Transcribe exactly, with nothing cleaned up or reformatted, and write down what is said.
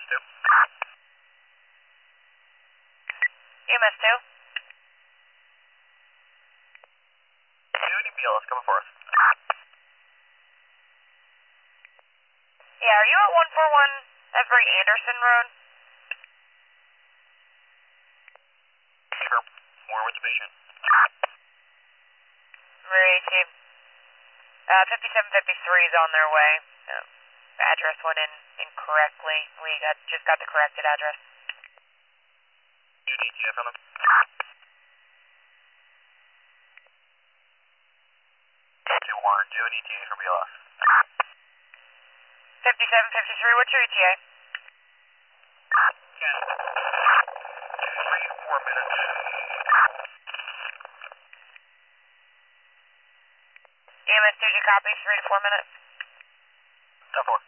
two. E M S two. Unity B L S coming for us. Yeah, are you at one four one Everett Anderson Road? Sure. Where was the patient? Very cheap. Uh, fifty-seven fifty-three is on their way. Uh, address went in incorrectly. We got just got the corrected address. Do you need T A from them? two one, do you need T A from B L S? fifty-seven fifty-three, what's your E T A? ten, three, four minutes. E M S two, did you copy? Three to four minutes. ten four.